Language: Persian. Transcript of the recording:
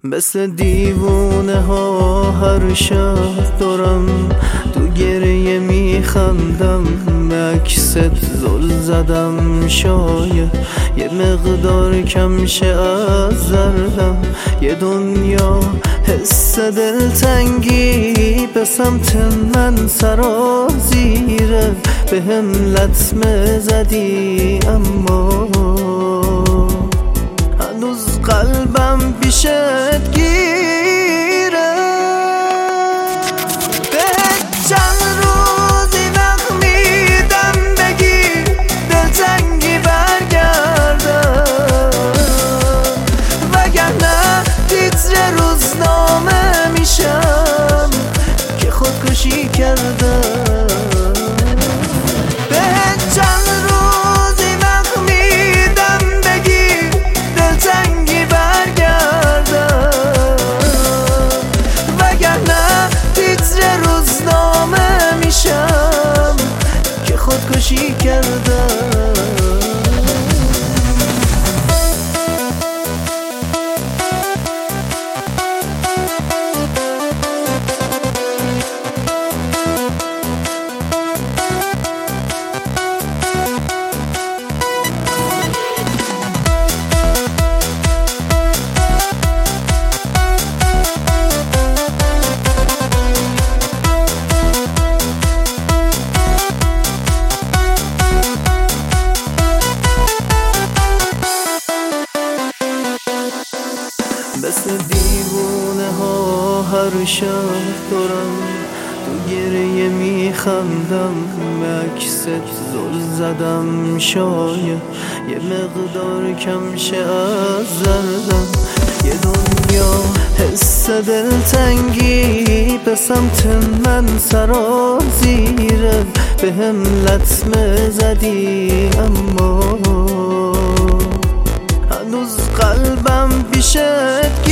مثل دیوونه ها هر شب دارم تو گریه میخندم، عکست زل زدم شاید یه مقدار کم شه از دردم. یه دنیا حس دلتنگی به سمت من سرازیره، به هم لطمه زدی اما هنوز قلبم پیشت گیره. بهت چند روزی وقت میدم بگی دلتنگی برگردم، وگرنه تیتر روزنامه میشم که خودکشی کردم. خودکشی کردم. مثل دیوونه ها هر شب دارم تو گریه میخندم، عکست زل زدم شاید یه مقدار کم شه از دردم. یه دنیا حس دلتنگی به سمت من سرازیره، به هم لطمه زدی اما هنوز قلبم پیشت